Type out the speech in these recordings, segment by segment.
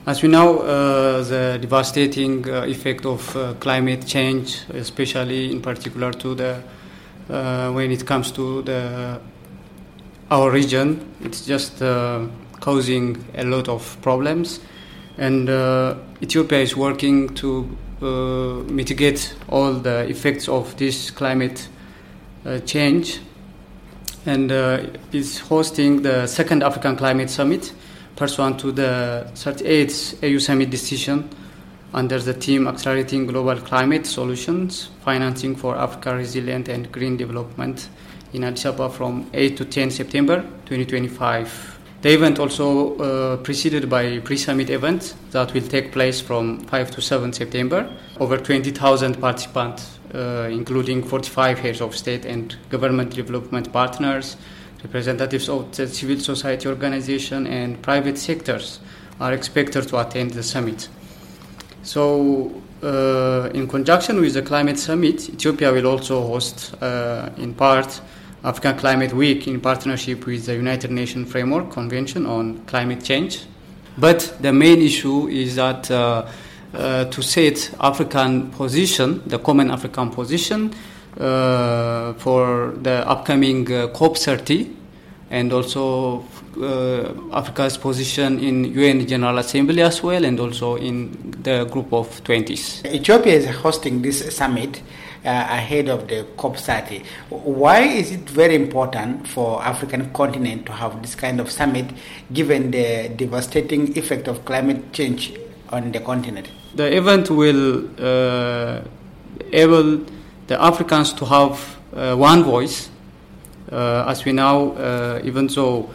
As we know, the devastating effect of climate change, especially in particular to the when it comes to our region, it's just causing a lot of problems, and Ethiopia is working to mitigate all the effects of this climate change, and is hosting the second African Climate Summit pursuant to the 38th AU Summit decision under the theme Accelerating Global Climate Solutions, Financing for Africa Resilient and Green Development in Addis Ababa from 8 to 10 September 2025. The event also preceded by a pre-summit event that will take place from 5 to 7 September. Over 20,000 participants, including 45 heads of state and government development partners, representatives of the civil society organization and private sectors are expected to attend the summit. So, in conjunction with the climate summit, Ethiopia will also host, in part, African Climate Week in partnership with the United Nations Framework Convention on Climate Change. But the main issue is that to set African position, the common African position, for the upcoming COP30, and also Africa's position in UN General Assembly as well, and also in the group of 20s. Ethiopia is hosting this summit ahead of the COP30. Why is it very important for African continent to have this kind of summit, given the devastating effect of climate change on the continent? The event will enable the Africans to have one voice, as we know, even though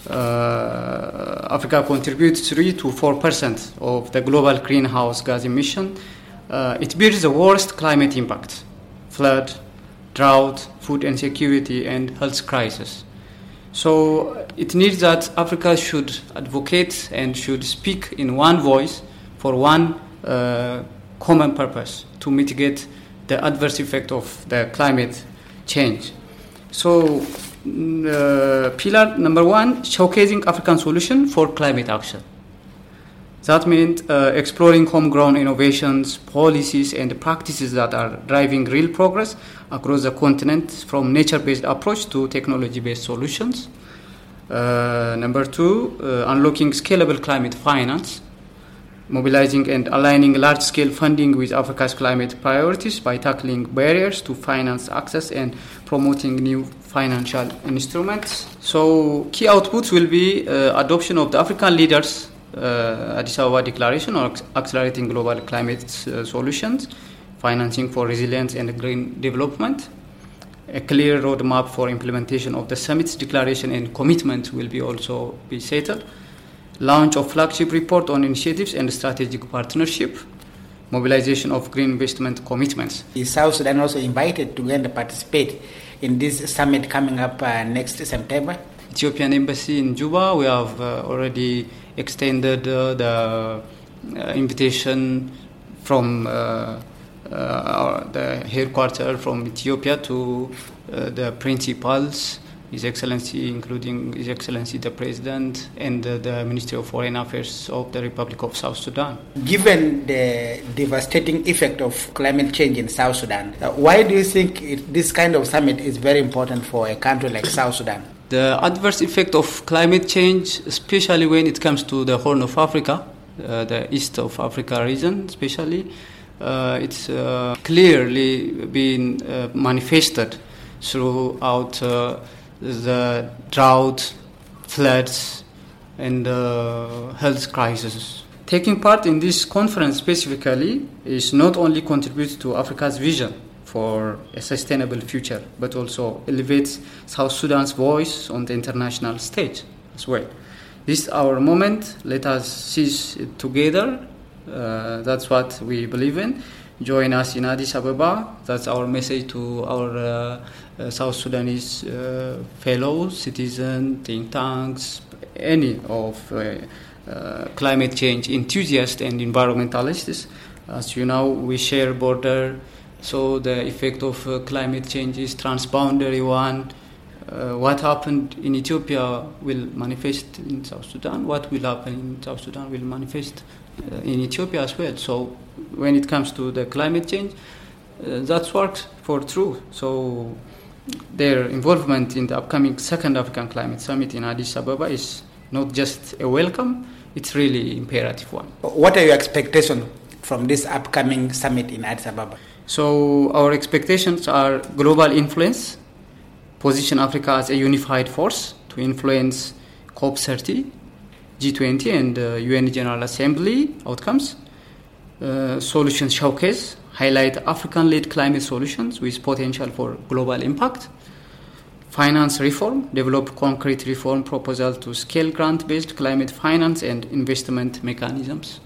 Africa contributes 3 to 4% of the global greenhouse gas emission, it bears the worst climate impact: flood, drought, food insecurity, and health crisis. So it needs that Africa should advocate and should speak in one voice for one common purpose, to mitigate the adverse effect of the climate change. So pillar number 1, showcasing African solution for climate action. That means exploring homegrown innovations, policies, and practices that are driving real progress across the continent, from nature-based approach to technology-based solutions. Number 2, unlocking scalable climate finance, mobilizing and aligning large-scale funding with Africa's climate priorities by tackling barriers to finance access and promoting new financial instruments. So key outputs will be adoption of the African leaders' Addis Ababa Declaration on Accelerating Global Climate Solutions, Financing for Resilience and Green Development. A clear roadmap for implementation of the summit's declaration and commitment will also be settled. Launch of flagship report on initiatives and strategic partnership. Mobilization of green investment commitments. Is South Sudan also invited to go and participate in this summit coming up next September? Ethiopian Embassy in Juba, we have already extended the invitation from the headquarters from Ethiopia to the principals, His Excellency, including His Excellency the President and the Ministry of Foreign Affairs of the Republic of South Sudan. Given the devastating effect of climate change in South Sudan, why do you think this kind of summit is very important for a country like South Sudan? The adverse effect of climate change, especially when it comes to the Horn of Africa, the East of Africa region especially, it's clearly been manifested throughout the drought, floods, and health crises. Taking part in this conference specifically is not only contributes to Africa's vision for a sustainable future, but also elevates South Sudan's voice on the international stage as well. This is our moment. Let us seize it together. That's what we believe in. Join us in Addis Ababa. That's our message to our South Sudanese fellows, citizens, think tanks, any of climate change enthusiasts and environmentalists. As you know, we share border, so the effect of climate change is transboundary one. what happened in Ethiopia will manifest in South Sudan. What will happen in South Sudan will manifest in Ethiopia as well. So when it comes to the climate change, that works for true. So their involvement in the upcoming Second African Climate Summit in Addis Ababa is not just a welcome, it's really imperative one. What are your expectations from this upcoming summit in Addis Ababa? So our expectations are global influence, position Africa as a unified force to influence COP30, G20 and UN General Assembly outcomes, solution showcase, highlight African-led climate solutions with potential for global impact, finance reform, develop concrete reform proposal to scale grant-based climate finance and investment mechanisms.